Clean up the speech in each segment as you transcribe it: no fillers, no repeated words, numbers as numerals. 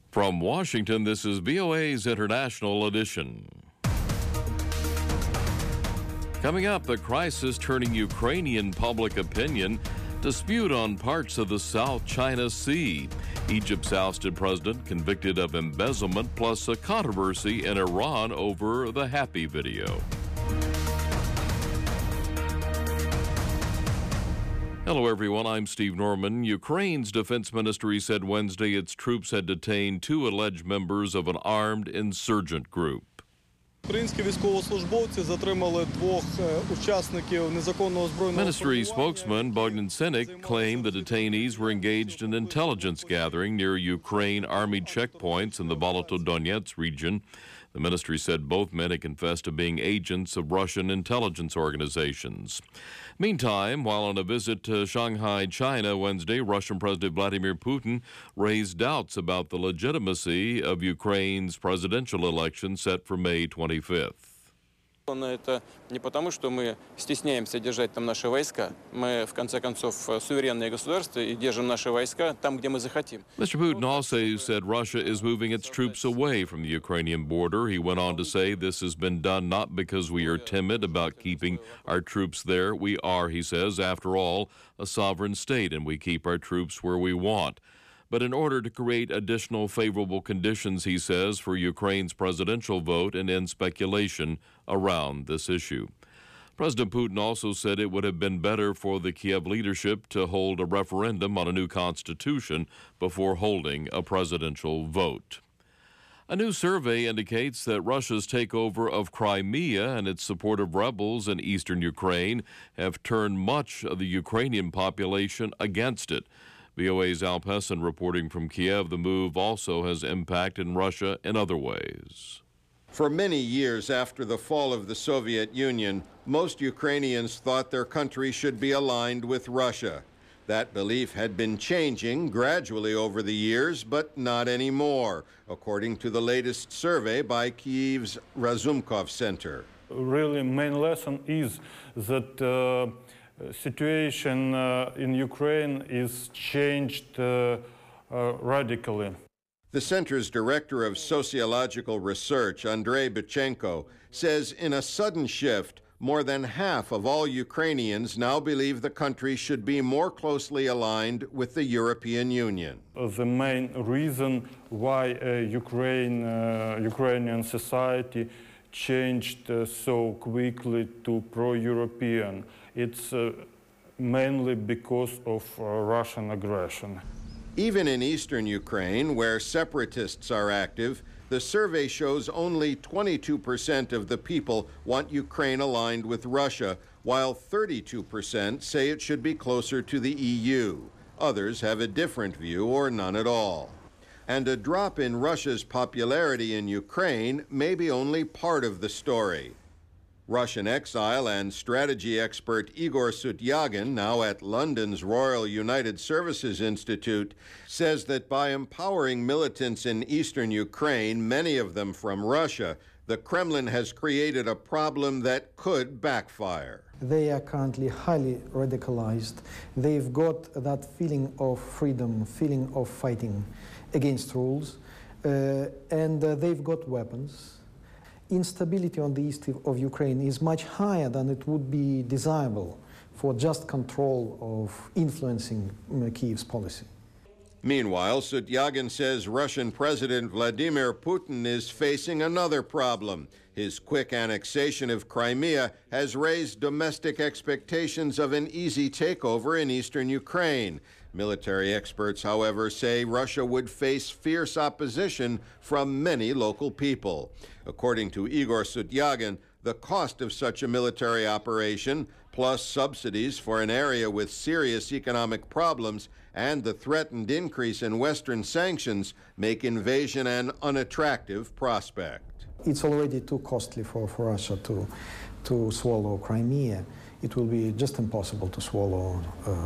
From Washington, this is VOA's International Edition. Coming up, the crisis turning Ukrainian public opinion, dispute on parts of the South China Sea, Egypt's ousted president convicted of embezzlement, plus a controversy in Iran over the Happy video. Hello, everyone. I'm Steve Norman. Ukraine's defense ministry said Wednesday its troops had detained 2 alleged members of an armed insurgent group. Ministry spokesman Bogdan Senik claimed the detainees were engaged in intelligence gathering near Ukraine Army checkpoints in the Volodya-Donetsk region. The ministry said both men had confessed to being agents of Russian intelligence organizations. Meantime, while on a visit to Shanghai, China, Wednesday, Russian President Vladimir Putin raised doubts about the legitimacy of Ukraine's presidential election set for May 25th. Это не потому, что мы стесняемся держать там наши войска. Мы, в конце концов, суверенное государство и держим наши войска там, где мы захотим. Mr. Putin also said Russia is moving its troops away from the Ukrainian border. He went on to say this has been done not because we are timid about keeping our troops there. We are, he says, after all, a sovereign state, and we keep our troops where we want. But in order to create additional favorable conditions, he says, for Ukraine's presidential vote and end speculation around this issue. President Putin also said it would have been better for the Kiev leadership to hold a referendum on a new constitution before holding a presidential vote. A new survey indicates that Russia's takeover of Crimea and its support of rebels in eastern Ukraine have turned much of the Ukrainian population against it. VOA's Al Pessin reporting from Kiev, the move also has impact in Russia in other ways. For many years after the fall of the Soviet Union, most Ukrainians thought their country should be aligned with Russia. That belief had been changing gradually over the years, but not anymore, according to the latest survey by Kyiv's Razumkov Center. Really, main lesson is that situation in Ukraine is changed radically. The center's director of sociological research, Andrei Bichenko, says in a sudden shift, more than half of all Ukrainians now believe the country should be more closely aligned with the European Union. The main reason why Ukrainian society changed so quickly to pro-European, it's mainly because of Russian aggression. Even in eastern Ukraine, where separatists are active, the survey shows only 22% of the people want Ukraine aligned with Russia, while 32% say it should be closer to the EU. Others have a different view or none at all. And a drop in Russia's popularity in Ukraine may be only part of the story. Russian exile and strategy expert Igor Sutyagin, now at London's Royal United Services Institute, says that by empowering militants in eastern Ukraine, many of them from Russia, the Kremlin has created a problem that could backfire. They are currently highly radicalized. They've got that feeling of freedom, feeling of fighting against rules, and they've got weapons. Instability on the east of Ukraine is much higher than it would be desirable for just control of influencing Kyiv's policy. Meanwhile, Sutyagin says Russian President Vladimir Putin is facing another problem. His quick annexation of Crimea has raised domestic expectations of an easy takeover in eastern Ukraine. Military experts, however, say Russia would face fierce opposition from many local people. According to Igor Sutyagin, the cost of such a military operation, plus subsidies for an area with serious economic problems, and the threatened increase in Western sanctions make invasion an unattractive prospect. It's already too costly for Russia to swallow Crimea. It will be just impossible to swallow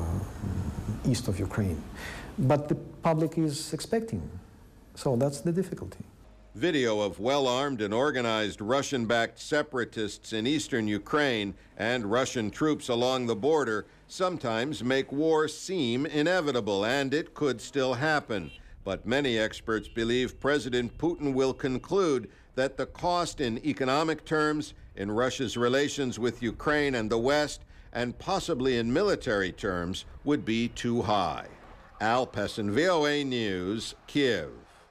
east of Ukraine. But the public is expecting, so that's the difficulty. Video of well-armed and organized Russian-backed separatists in eastern Ukraine and Russian troops along the border sometimes make war seem inevitable, and it could still happen. But many experts believe President Putin will conclude that the cost in economic terms, in Russia's relations with Ukraine and the West, and possibly in military terms, would be too high. Al Pessin, VOA News, Kiev.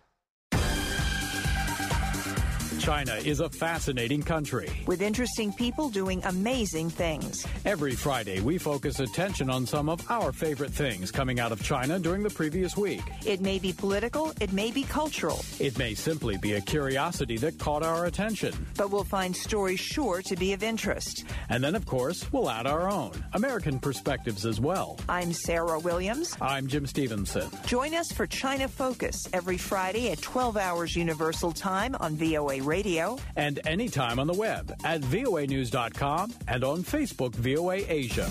China is a fascinating country. With interesting people doing amazing things. Every Friday, we focus attention on some of our favorite things coming out of China during the previous week. It may be political, it may be cultural. It may simply be a curiosity that caught our attention. But we'll find stories sure to be of interest. And then, of course, we'll add our own American perspectives as well. I'm Sarah Williams. I'm Jim Stevenson. Join us for China Focus every Friday at 12 hours Universal Time on VOA Radio. And anytime on the web at voanews.com and on Facebook VOA Asia.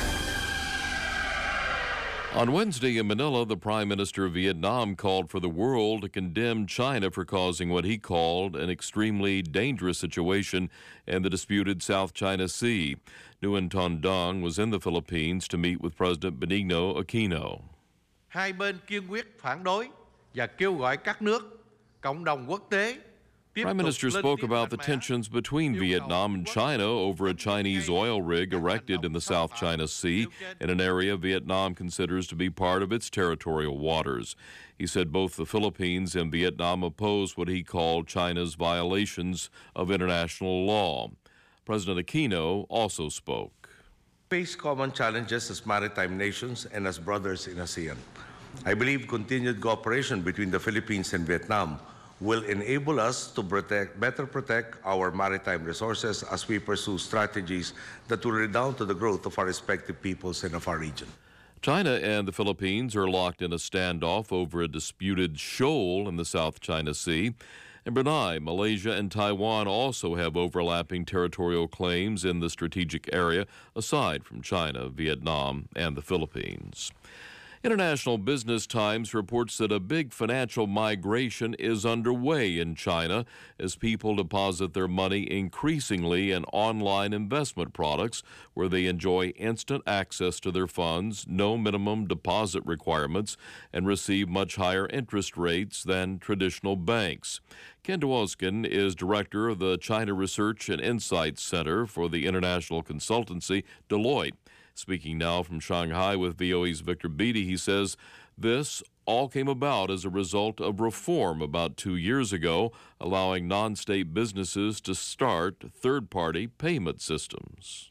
On Wednesday in Manila, the Prime Minister of Vietnam called for the world to condemn China for causing what he called an extremely dangerous situation in the disputed South China Sea. Nguyen Ton Dung was in the Philippines to meet with President Benigno Aquino. Hai bên kiên quyết phản đối và kêu gọi các nước, cộng đồng quốc tế. Prime Minister spoke about the tensions between Vietnam and China over a Chinese oil rig erected in the South China Sea in an area Vietnam considers to be part of its territorial waters. He said both the Philippines and Vietnam oppose what he called China's violations of international law. President Aquino also spoke. Face common challenges as maritime nations and as brothers in ASEAN. I believe continued cooperation between the Philippines and Vietnam will enable us to better protect our maritime resources as we pursue strategies that will redound to the growth of our respective peoples and of our region. China and the Philippines are locked in a standoff over a disputed shoal in the South China Sea. And Brunei, Malaysia, and Taiwan also have overlapping territorial claims in the strategic area, aside from China, Vietnam, and the Philippines. International Business Times reports that a big financial migration is underway in China as people deposit their money increasingly in online investment products where they enjoy instant access to their funds, no minimum deposit requirements, and receive much higher interest rates than traditional banks. Ken Dwoskin is director of the China Research and Insights Center for the international consultancy Deloitte. Speaking now from Shanghai with VOE's Victor Beattie, he says this all came about as a result of reform about 2 years ago, allowing non-state businesses to start third-party payment systems.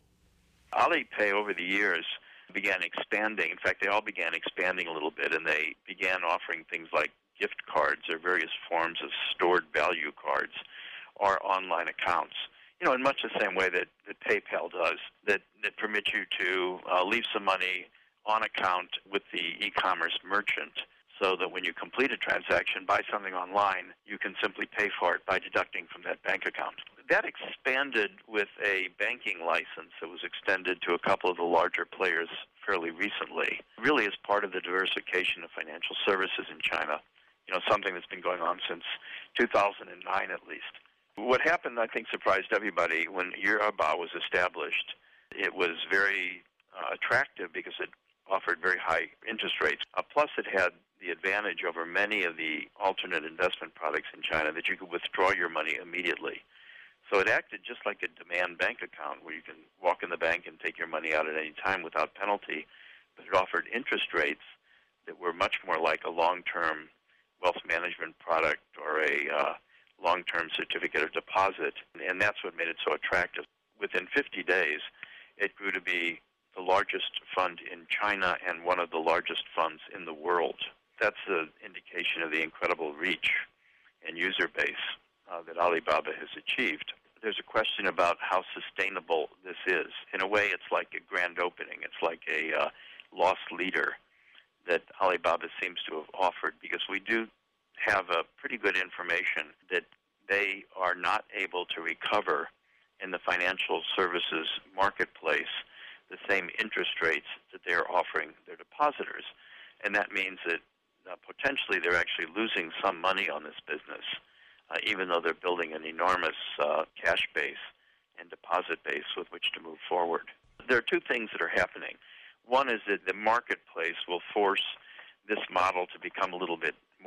Alipay over the years began expanding. In fact, they all began expanding a little bit, and they began offering things like gift cards or various forms of stored value cards or online accounts. You know, in much the same way that PayPal does, that permits you to leave some money on account with the e-commerce merchant so that when you complete a transaction, buy something online, you can simply pay for it by deducting from that bank account. That expanded with a banking license that was extended to a couple of the larger players fairly recently, really as part of the diversification of financial services in China, you know, something that's been going on since 2009 at least. What happened, I think, surprised everybody when Yueba was established. It was very attractive because it offered very high interest rates. Plus, it had the advantage over many of the alternate investment products in China that you could withdraw your money immediately. So it acted just like a demand bank account where you can walk in the bank and take your money out at any time without penalty, but it offered interest rates that were much more like a long-term wealth management product or a long-term certificate of deposit, and that's what made it so attractive. Within 50 days, it grew to be the largest fund in China and one of the largest funds in the world. That's an indication of the incredible reach and user base that Alibaba has achieved. There's a question about how sustainable this is. In a way, it's like a grand opening. It's like a lost leader that Alibaba seems to have offered, because we do have a pretty good information that they are not able to recover in the financial services marketplace the same interest rates that they're offering their depositors. And that means that potentially they're actually losing some money on this business, even though they're building an enormous cash base and deposit base with which to move forward. There are two things that are happening. One is that the marketplace will force this model to become a little bit more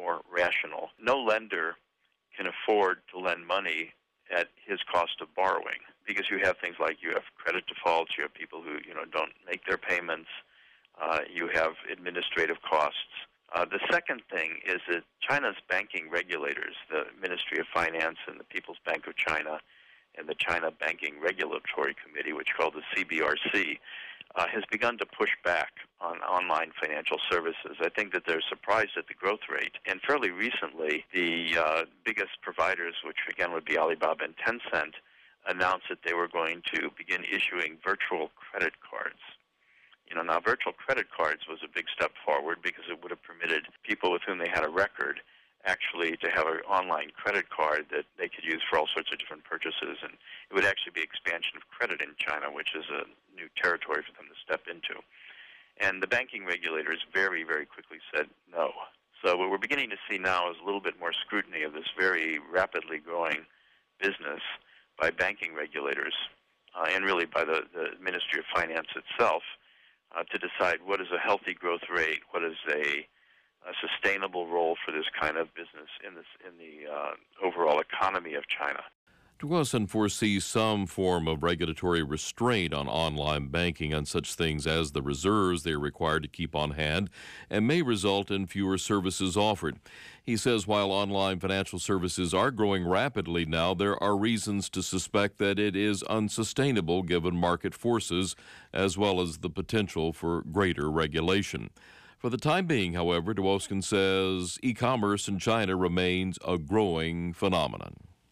more rational. No lender can afford to lend money at his cost of borrowing, because you have things like you have credit defaults, you have people who don't make their payments, you have administrative costs. The second thing is that China's banking regulators, the Ministry of Finance and the People's Bank of China and the China Banking Regulatory Committee, which is called the CBRC, has begun to push back on online financial services. I think that they're surprised at the growth rate. And fairly recently, the biggest providers, which again would be Alibaba and Tencent, announced that they were going to begin issuing virtual credit cards. Now virtual credit cards was a big step forward because it would have permitted people with whom they had a record actually to have an online credit card that they could use for all sorts of different purchases, and it would actually be expansion of credit in China, which is a new territory for them to step into. And the banking regulators very, very quickly said no. So what we're beginning to see now is a little bit more scrutiny of this very rapidly growing business by banking regulators and really by the Ministry of Finance itself to decide what is a healthy growth rate, what is a sustainable role for this kind of business in the overall economy of China. Duguosen foresees some form of regulatory restraint on online banking on such things as the reserves they are required to keep on hand and may result in fewer services offered. He says while online financial services are growing rapidly now, there are reasons to suspect that it is unsustainable given market forces as well as the potential for greater regulation. For the time being, however, Duguosen says e-commerce in China remains a growing phenomenon.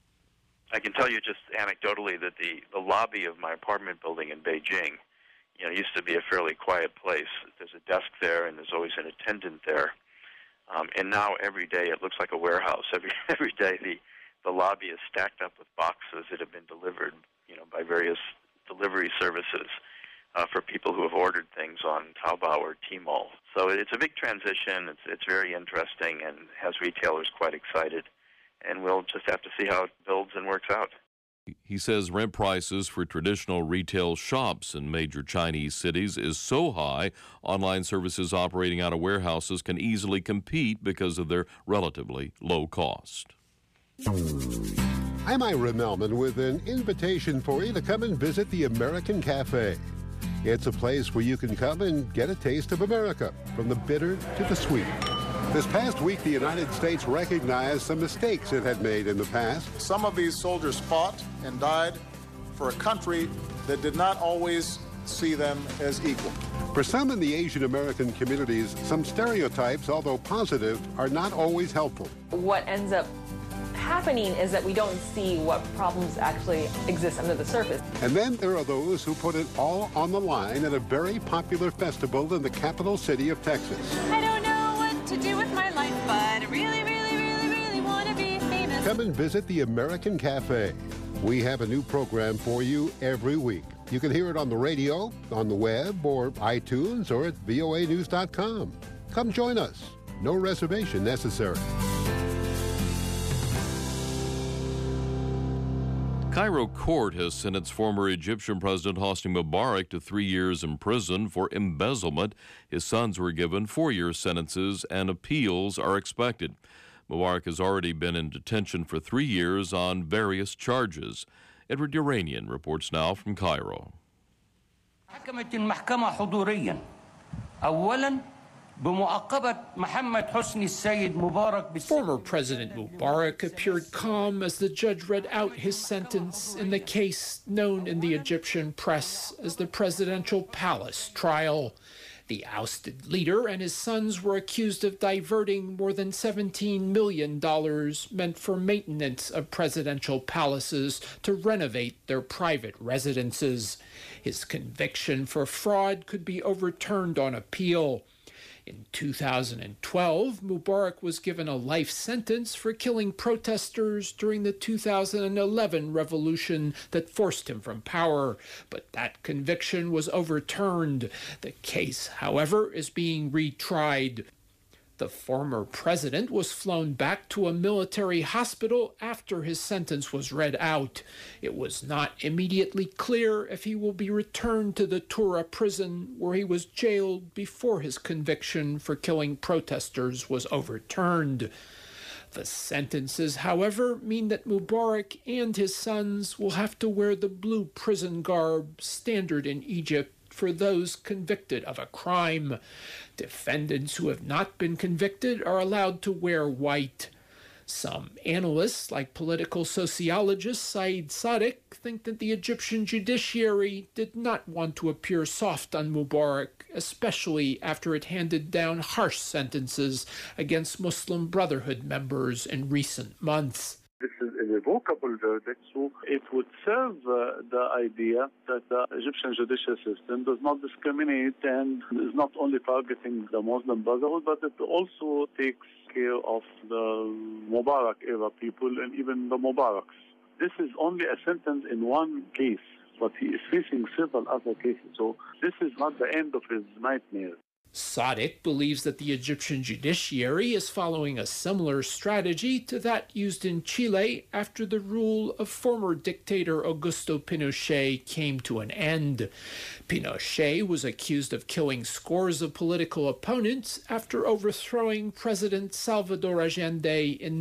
I can tell you just anecdotally that the lobby of my apartment building in Beijing, used to be a fairly quiet place. There's a desk there, and there's always an attendant there. And now every day it looks like a warehouse. Every day the lobby is stacked up with boxes that have been delivered, by various delivery services for people who have ordered things on Taobao or Tmall. So it's a big transition. It's very interesting and has retailers quite excited. And we'll just have to see how it builds and works out. He says rent prices for traditional retail shops in major Chinese cities is so high, online services operating out of warehouses can easily compete because of their relatively low cost. I'm Ira Melman with an invitation for you to come and visit the American Cafe. It's a place where you can come and get a taste of America, from the bitter to the sweet. This past week, the United States recognized some mistakes it had made in the past. Some of these soldiers fought and died for a country that did not always see them as equal. For some in the Asian American communities, some stereotypes, although positive, are not always helpful. What ends up happening is that we don't see what problems actually exist under the surface. And then there are those who put it all on the line at a very popular festival in the capital city of Texas. I don't know what to do with my life, but I really, really, really, really want to be famous. Come and visit the American Cafe. We have a new program for you every week. You can hear it on the radio, on the web, or iTunes, or at voanews.com. Come join us. No reservation necessary. Cairo court has sentenced former Egyptian President Hosni Mubarak to 3 years in prison for embezzlement. His sons were given 4-year sentences, and appeals are expected. Mubarak has already been in detention for 3 years on various charges. Edward Uranian reports now from Cairo. حكمت المحكمة حضوريا أولا بمعاقبة محمد حسني السيد مبارك. Former President Mubarak appeared calm as the judge read out his sentence in the case known in the Egyptian press as the Presidential Palace trial. The ousted leader and his sons were accused of diverting more than $17 million meant for maintenance of presidential palaces to renovate their private residences. His conviction for fraud could be overturned on appeal. In 2012, Mubarak was given a life sentence for killing protesters during the 2011 revolution that forced him from power, but that conviction was overturned. The case, however, is being retried. The former president was flown back to a military hospital after his sentence was read out. It was not immediately clear if he will be returned to the Tura prison where he was jailed before his conviction for killing protesters was overturned. The sentences, however, mean that Mubarak and his sons will have to wear the blue prison garb standard in Egypt for those convicted of a crime. Defendants who have not been convicted are allowed to wear white. Some analysts, like political sociologist Said Sadiq, think that the Egyptian judiciary did not want to appear soft on Mubarak, especially after it handed down harsh sentences against Muslim Brotherhood members in recent months. This is a revocable verdict, so it would serve the idea that the Egyptian judicial system does not discriminate and is not only targeting the Muslim Brotherhood, but it also takes care of the Mubarak-era people and even the Mubaraks. This is only a sentence in one case, but he is facing several other cases, so this is not the end of his nightmare. Sadiq believes that the Egyptian judiciary is following a similar strategy to that used in Chile after the rule of former dictator Augusto Pinochet came to an end. Pinochet was accused of killing scores of political opponents after overthrowing President Salvador Allende in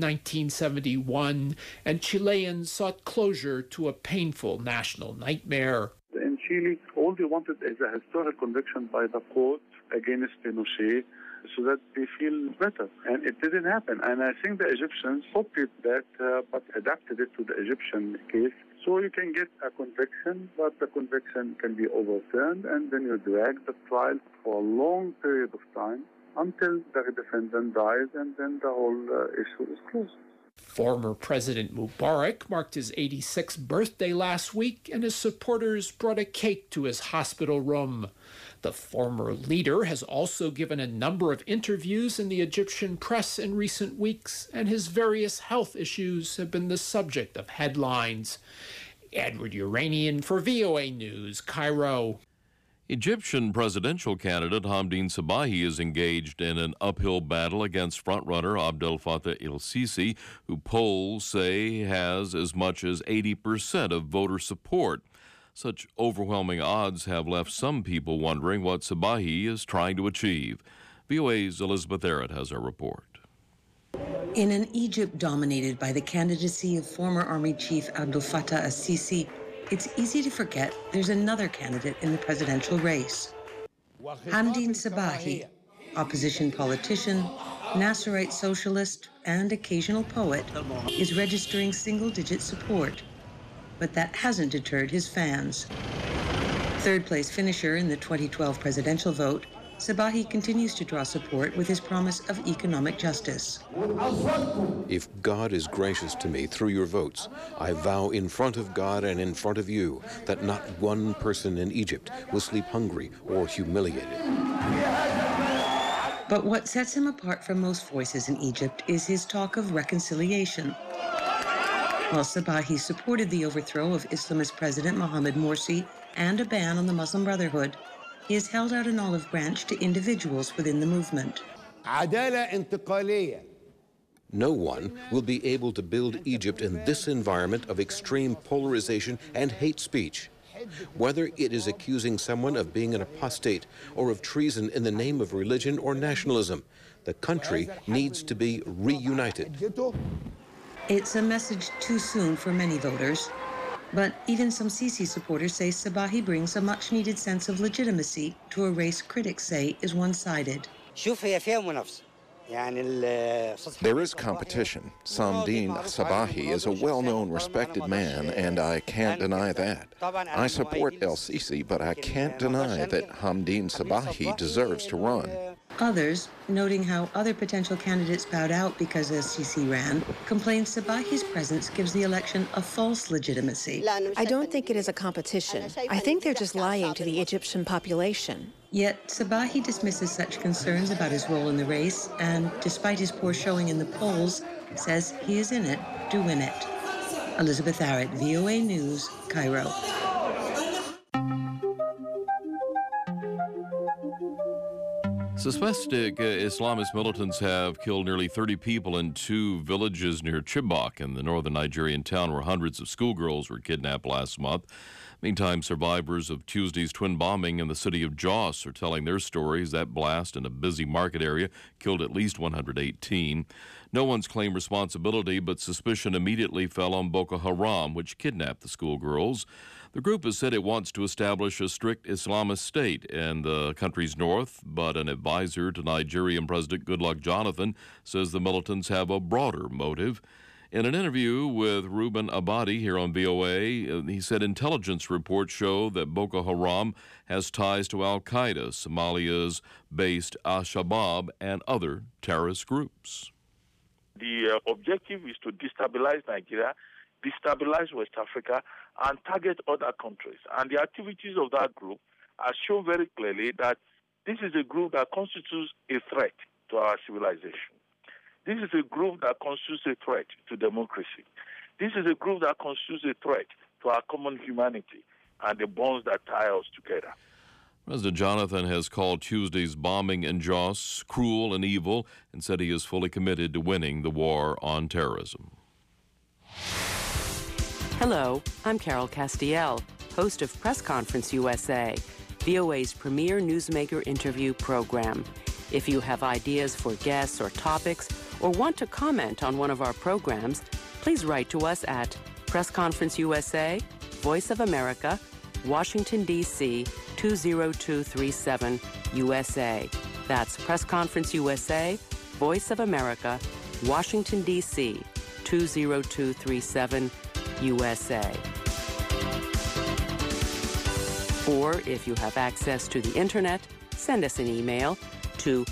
1971, and Chileans sought closure to a painful national nightmare. In Chile, all they wanted is a historic conviction by the court against Pinochet so that they feel better. And it didn't happen. And I think the Egyptians copied that but adapted it to the Egyptian case. So you can get a conviction, but the conviction can be overturned, and then you drag the trial for a long period of time until the defendant dies, and then the whole issue is closed. Former President Mubarak marked his 86th birthday last week, and his supporters brought a cake to his hospital room. The former leader has also given a number of interviews in the Egyptian press in recent weeks, and his various health issues have been the subject of headlines. Edward Uranian for VOA News, Cairo. Egyptian presidential candidate Hamdine Sabahi is engaged in an uphill battle against frontrunner Abdel Fattah el-Sisi, who polls say has as much as 80% of voter support. Such overwhelming odds have left some people wondering what Sabahi is trying to achieve. VOA's Elizabeth Arrett has our report. In an Egypt dominated by the candidacy of former Army Chief Abdel Fattah el-Sisi, it's easy to forget there's another candidate in the presidential race. Hamdine Sabahi, opposition politician, Nasserite socialist, and occasional poet, is registering single-digit support. But that hasn't deterred his fans. Third-place finisher in the 2012 presidential vote, Sabahi continues to draw support with his promise of economic justice. If God is gracious to me through your votes, I vow in front of God and in front of you that not one person in Egypt will sleep hungry or humiliated. But what sets him apart from most voices in Egypt is his talk of reconciliation. While Sabahi supported the overthrow of Islamist President Mohamed Morsi and a ban on the Muslim Brotherhood, he has held out an olive branch to individuals within the movement. No one will be able to build Egypt in this environment of extreme polarization and hate speech. Whether it is accusing someone of being an apostate or of treason in the name of religion or nationalism, the country needs to be reunited. It's a message too soon for many voters. But even some Sisi supporters say Sabahi brings a much-needed sense of legitimacy to a race critics say is one-sided. There is competition. Hamdine Sabahi is a well-known, respected man, and I can't deny that. I support el-Sisi, but I can't deny that Hamdine Sabahi deserves to run. Others, noting how other potential candidates bowed out because el-Sisi ran, complain Sabahi's presence gives the election a false legitimacy. I don't think it is a competition. I think they're just lying to the Egyptian population. Yet Sabahi dismisses such concerns about his role in the race and, despite his poor showing in the polls, says he is in it to win it. Elizabeth Arrett, VOA News, Cairo. Suspected Islamist militants have killed nearly 30 people in 2 villages near Chibok in the northern Nigerian town where hundreds of schoolgirls were kidnapped last month. Meantime, survivors of Tuesday's twin bombing in the city of Jos are telling their stories. That blast in a busy market area killed at least 118. No one's claimed responsibility, but suspicion immediately fell on Boko Haram, which kidnapped the schoolgirls. The group has said it wants to establish a strict Islamist state in the country's north, but an advisor to Nigerian President Goodluck Jonathan says the militants have a broader motive. In an interview with Reuben Abadi here on VOA, he said intelligence reports show that Boko Haram has ties to al-Qaeda, Somalia's based al-Shabaab, and other terrorist groups. The objective is to destabilize Nigeria, destabilize West Africa, and target other countries. And the activities of that group are shown very clearly that this is a group that constitutes a threat to our civilization. This is a group that constitutes a threat to democracy. This is a group that constitutes a threat to our common humanity and the bonds that tie us together. President Jonathan has called Tuesday's bombing in Jos cruel and evil and said he is fully committed to winning the war on terrorism. Hello, I'm Carol Castiel, host of Press Conference USA, VOA's premier newsmaker interview program. If you have ideas for guests or topics, or want to comment on one of our programs, please write to us at Press Conference USA, Voice of America, Washington, D.C. 20237 USA. That's Press Conference USA, Voice of America, Washington, D.C. 20237 USA. Or if you have access to the internet, send us an email to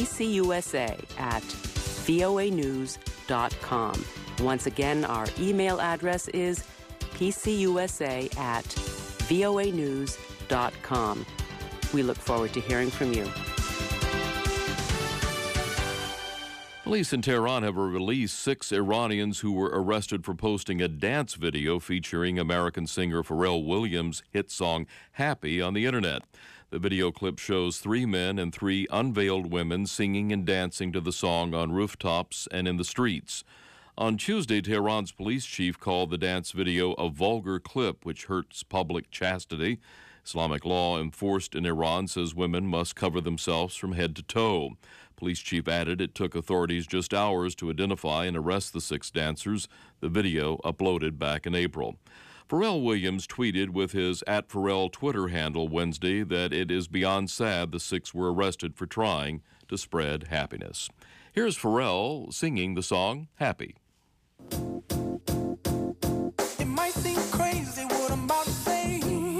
pcusa@voanews.com. Once again, our email address is pcusa@voanews.com. We look forward to hearing from you. Police in Tehran have released 6 Iranians who were arrested for posting a dance video featuring American singer Pharrell Williams' hit song Happy on the internet. The video clip shows 3 men and 3 unveiled women singing and dancing to the song on rooftops and in the streets. On Tuesday, Tehran's police chief called the dance video a vulgar clip which hurts public chastity. Islamic law enforced in Iran says women must cover themselves from head to toe. Police chief added it took authorities just hours to identify and arrest the 6 dancers. The video uploaded back in April. Pharrell Williams tweeted with his @Pharrell Twitter handle Wednesday that it is beyond sad the 6 were arrested for trying to spread happiness. Here's Pharrell singing the song Happy. It might seem crazy what I'm about to say.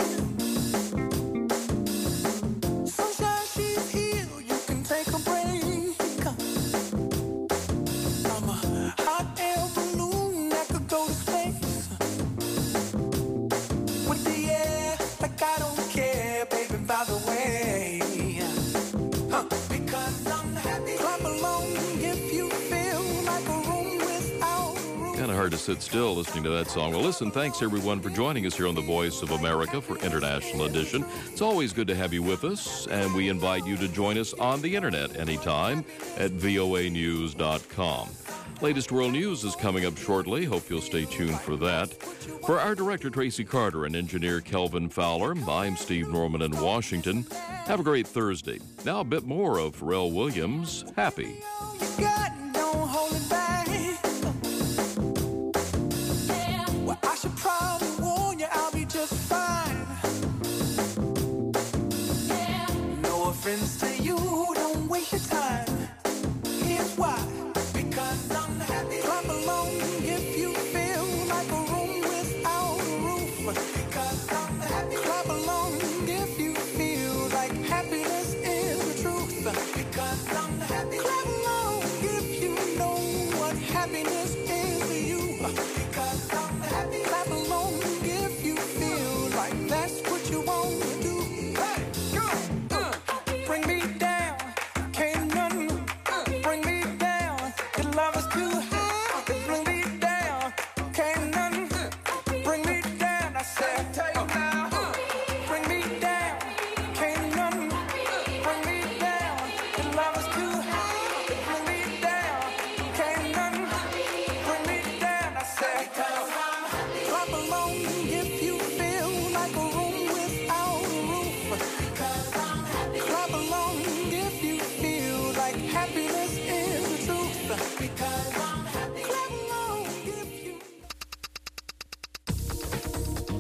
Sunshine, she's here, you can take a break. I'm a hot air balloon that could go to space. With the air, like I don't care, baby, by the way. Because I'm happy. Clap along if you feel like a room without a roof. Kind of hard to sit still listening to that song. Well, listen, thanks everyone for joining us here on the Voice of America for International Edition. It's always good to have you with us, and we invite you to join us on the internet anytime at voanews.com. Latest world news is coming up shortly. Hope you'll stay tuned for that. For our director, Tracy Carter, and engineer Kelvin Fowler, I'm Steve Norman in Washington. Have a great Thursday. Now a bit more of Pharrell Williams' Happy. Don't hold it back. Well, I should probably warn you, I'll be just fine. No offense to you, don't waste your time. Here's why. Because I'm happy. Clap along if you feel like a room without a roof. Because I'm happy. Clap along if you feel like happiness is the truth. Because I'm happy. Clap along if you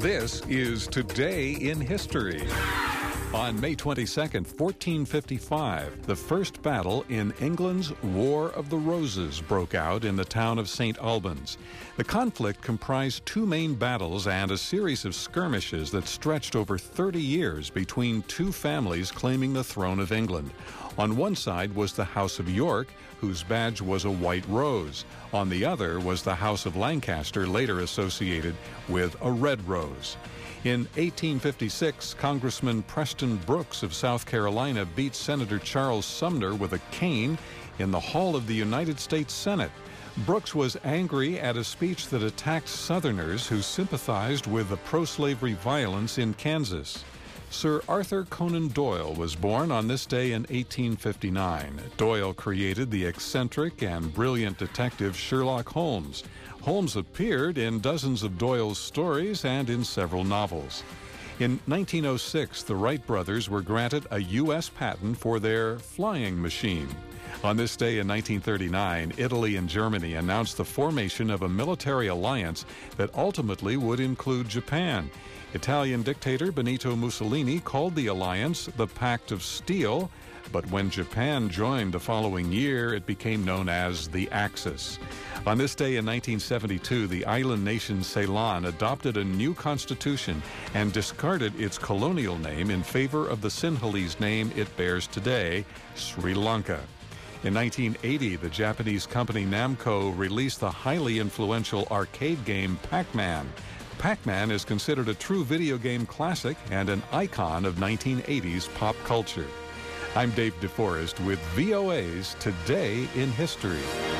This is Today in History. On May 22nd, 1455, the first battle in England's War of the Roses broke out in the town of St. Albans. The conflict comprised two main battles and a series of skirmishes that stretched over 30 years between two families claiming the throne of England. On one side was the House of York, whose badge was a white rose. On the other was the House of Lancaster, later associated with a red rose. In 1856, Congressman Preston Brooks of South Carolina beat Senator Charles Sumner with a cane in the hall of the United States Senate. Brooks was angry at a speech that attacked Southerners who sympathized with the pro-slavery violence in Kansas. Sir Arthur Conan Doyle was born on this day in 1859. Doyle created the eccentric and brilliant detective Sherlock Holmes. Holmes appeared in dozens of Doyle's stories and in several novels. In 1906, the Wright brothers were granted a U.S. patent for their flying machine. On this day in 1939, Italy and Germany announced the formation of a military alliance that ultimately would include Japan. Italian dictator Benito Mussolini called the alliance the Pact of Steel, but when Japan joined the following year, it became known as the Axis. On this day in 1972, the island nation Ceylon adopted a new constitution and discarded its colonial name in favor of the Sinhalese name it bears today, Sri Lanka. In 1980, the Japanese company Namco released the highly influential arcade game Pac-Man. Pac-Man is considered a true video game classic and an icon of 1980s pop culture. I'm Dave DeForest with VOA's Today in History.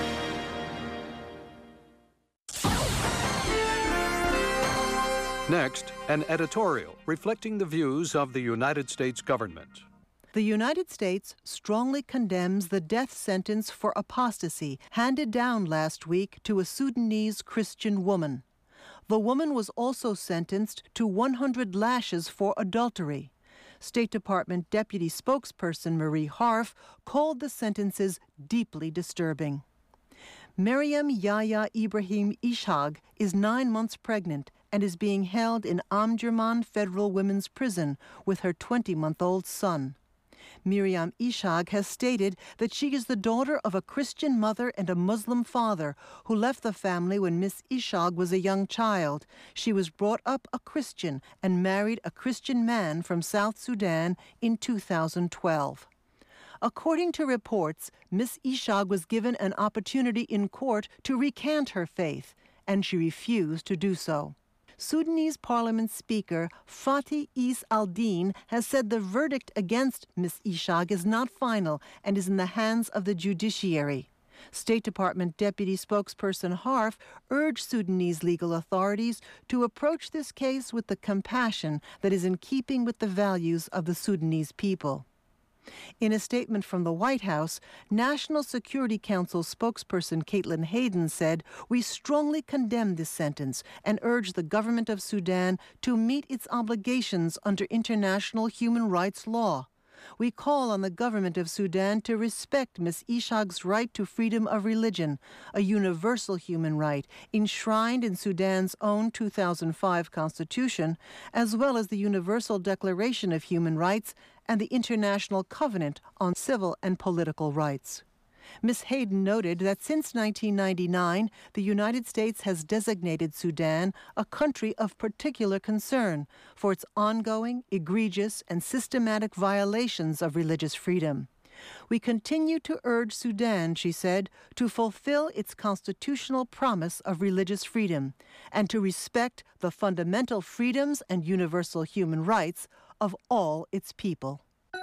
Next, an editorial reflecting the views of the United States government. The United States strongly condemns the death sentence for apostasy handed down last week to a Sudanese Christian woman. The woman was also sentenced to 100 lashes for adultery. State Department Deputy Spokesperson Marie Harf called the sentences deeply disturbing. Maryam Yahya Ibrahim Ishaq is 9 months pregnant and is being held in Omdurman Federal Women's Prison with her 20-month-old son. Miriam Ishaq has stated that she is the daughter of a Christian mother and a Muslim father who left the family when Miss Ishaq was a young child. She was brought up a Christian and married a Christian man from South Sudan in 2012. According to reports, Miss Ishaq was given an opportunity in court to recant her faith, and she refused to do so. Sudanese Parliament Speaker Fatih Is al-Din has said the verdict against Ms. Ishaq is not final and is in the hands of the judiciary. State Department Deputy Spokesperson Harf urged Sudanese legal authorities to approach this case with the compassion that is in keeping with the values of the Sudanese people. In a statement from the White House, National Security Council spokesperson Caitlin Hayden said, "We strongly condemn this sentence and urge the government of Sudan to meet its obligations under international human rights law. We call on the government of Sudan to respect Ms. Ishaq's right to freedom of religion, a universal human right enshrined in Sudan's own 2005 constitution, as well as the Universal Declaration of Human Rights and the International Covenant on Civil and Political Rights." Ms. Hayden noted that since 1999, the United States has designated Sudan a country of particular concern for its ongoing, egregious, and systematic violations of religious freedom. "We continue to urge Sudan," she said, "to fulfill its constitutional promise of religious freedom and to respect the fundamental freedoms and universal human rights of all its people."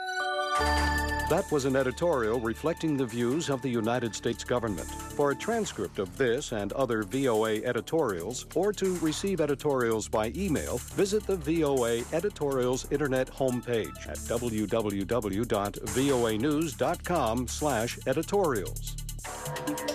That was an editorial reflecting the views of the United States government. For a transcript of this and other VOA editorials, or to receive editorials by email, visit the VOA Editorials Internet homepage at www.voanews.com/editorials.